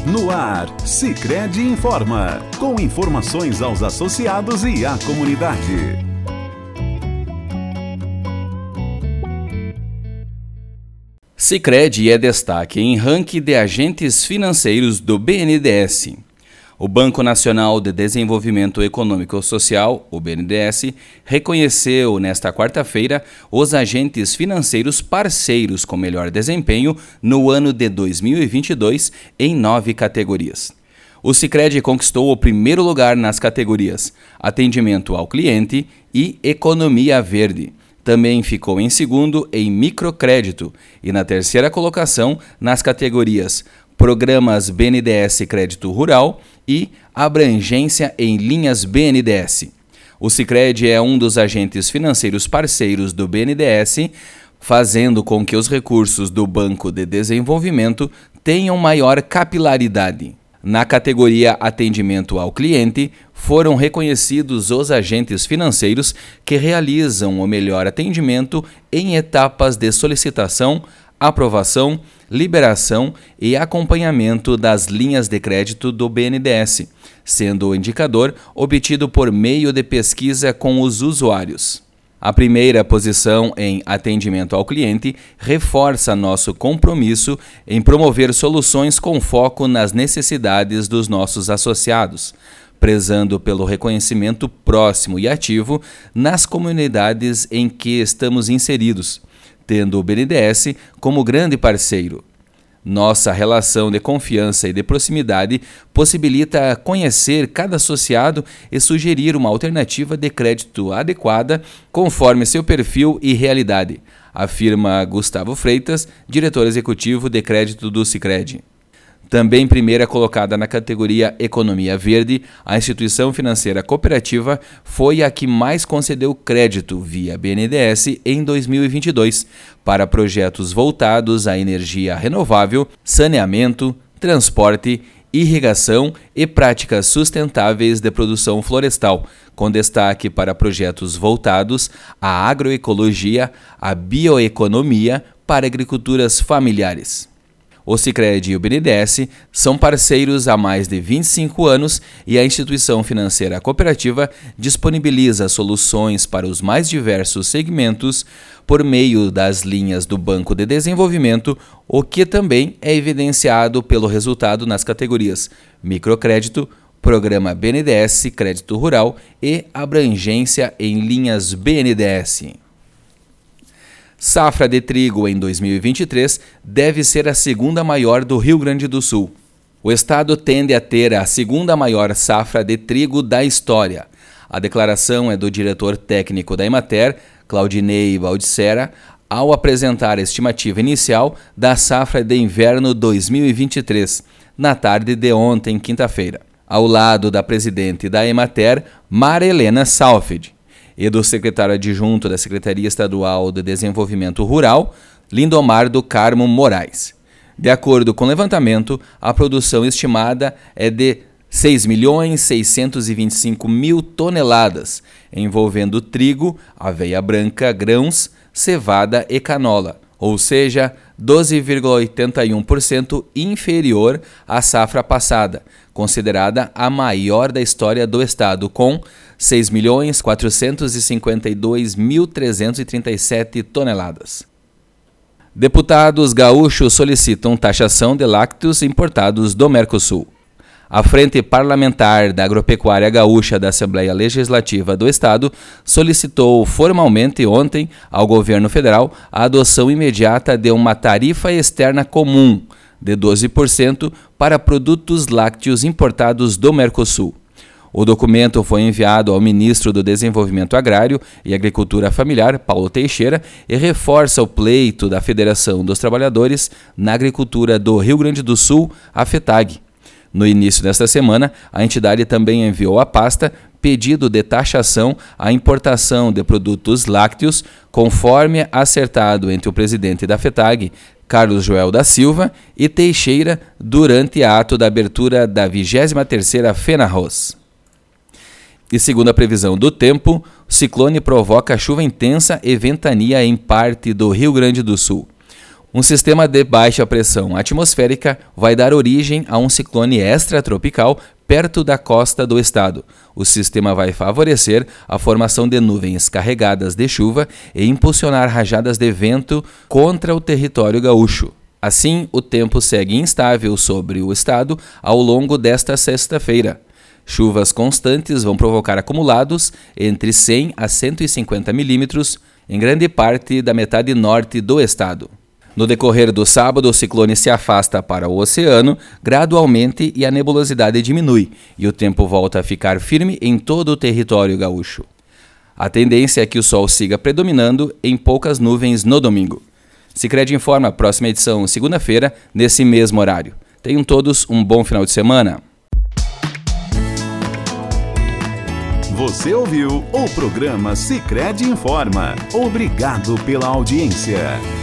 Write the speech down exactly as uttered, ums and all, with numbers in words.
No ar, Sicredi informa, com informações aos associados e à comunidade. Sicredi é destaque em ranking de agentes financeiros do B N D E S. O Banco Nacional de Desenvolvimento Econômico e Social, o B N D E S, reconheceu nesta quarta-feira os agentes financeiros parceiros com melhor desempenho no ano de dois mil e vinte e dois em nove categorias. O Sicredi conquistou o primeiro lugar nas categorias Atendimento ao Cliente e Economia Verde. Também ficou em segundo em microcrédito e na terceira colocação nas categorias Programas B N D E S Crédito Rural e Abrangência em Linhas B N D E S. O Sicredi é um dos agentes financeiros parceiros do B N D E S, fazendo com que os recursos do Banco de Desenvolvimento tenham maior capilaridade. Na categoria Atendimento ao Cliente, foram reconhecidos os agentes financeiros que realizam o melhor atendimento em etapas de solicitação, aprovação, liberação e acompanhamento das linhas de crédito do B N D E S, sendo o indicador obtido por meio de pesquisa com os usuários. A primeira posição em atendimento ao cliente reforça nosso compromisso em promover soluções com foco nas necessidades dos nossos associados, prezando pelo reconhecimento próximo e ativo nas comunidades em que estamos inseridos, tendo o B N D E S como grande parceiro. Nossa relação de confiança e de proximidade possibilita conhecer cada associado e sugerir uma alternativa de crédito adequada conforme seu perfil e realidade, afirma Gustavo Freitas, diretor executivo de crédito do Sicredi. Também primeira colocada na categoria Economia Verde, a instituição financeira cooperativa foi a que mais concedeu crédito via B N D E S em dois mil e vinte e dois para projetos voltados à energia renovável, saneamento, transporte, irrigação e práticas sustentáveis de produção florestal, com destaque para projetos voltados à agroecologia, à bioeconomia para agriculturas familiares. O Sicredi e o B N D E S são parceiros há mais de vinte e cinco anos e a instituição financeira cooperativa disponibiliza soluções para os mais diversos segmentos por meio das linhas do Banco de Desenvolvimento, o que também é evidenciado pelo resultado nas categorias Microcrédito, Programa B N D E S Crédito Rural e Abrangência em Linhas B N D E S. Safra de trigo em dois mil e vinte e três deve ser a segunda maior do Rio Grande do Sul. O estado tende a ter a segunda maior safra de trigo da história. A declaração é do diretor técnico da Emater, Claudinei Baldissera, ao apresentar a estimativa inicial da safra de inverno dois mil e vinte e três, na tarde de ontem, quinta-feira, ao lado da presidente da Emater, Maria Helena Salfed, e do secretário adjunto da Secretaria Estadual de Desenvolvimento Rural, Lindomar do Carmo Moraes. De acordo com o levantamento, a produção estimada é de seis milhões seiscentos e vinte e cinco mil toneladas, envolvendo trigo, aveia branca, grãos, cevada e canola, ou seja, doze vírgula oitenta e um por cento inferior à safra passada, considerada a maior da história do estado, com seis milhões quatrocentos e cinquenta e dois mil trezentos e trinta e sete toneladas. Deputados gaúchos solicitam taxação de lácteos importados do Mercosul. A Frente Parlamentar da Agropecuária Gaúcha da Assembleia Legislativa do Estado solicitou formalmente ontem ao governo federal a adoção imediata de uma tarifa externa comum de doze por cento para produtos lácteos importados do Mercosul. O documento foi enviado ao ministro do Desenvolvimento Agrário e Agricultura Familiar, Paulo Teixeira, e reforça o pleito da Federação dos Trabalhadores na Agricultura do Rio Grande do Sul, a FETAG. No início desta semana, a entidade também enviou à pasta pedido de taxação à importação de produtos lácteos, conforme acertado entre o presidente da FETAG, Carlos Joel da Silva, e Teixeira durante ato da abertura da vigésima terceira FENARROS. E segundo a previsão do tempo, o ciclone provoca chuva intensa e ventania em parte do Rio Grande do Sul. Um sistema de baixa pressão atmosférica vai dar origem a um ciclone extratropical perto da costa do estado. O sistema vai favorecer a formação de nuvens carregadas de chuva e impulsionar rajadas de vento contra o território gaúcho. Assim, o tempo segue instável sobre o estado ao longo desta sexta-feira. Chuvas constantes vão provocar acumulados entre cem a cento e cinquenta milímetros em grande parte da metade norte do estado. No decorrer do sábado, o ciclone se afasta para o oceano gradualmente e a nebulosidade diminui, e o tempo volta a ficar firme em todo o território gaúcho. A tendência é que o sol siga predominando em poucas nuvens no domingo. Sicredi informa, próxima edição, segunda-feira, nesse mesmo horário. Tenham todos um bom final de semana. Você ouviu o programa Sicredi Informa. Obrigado pela audiência.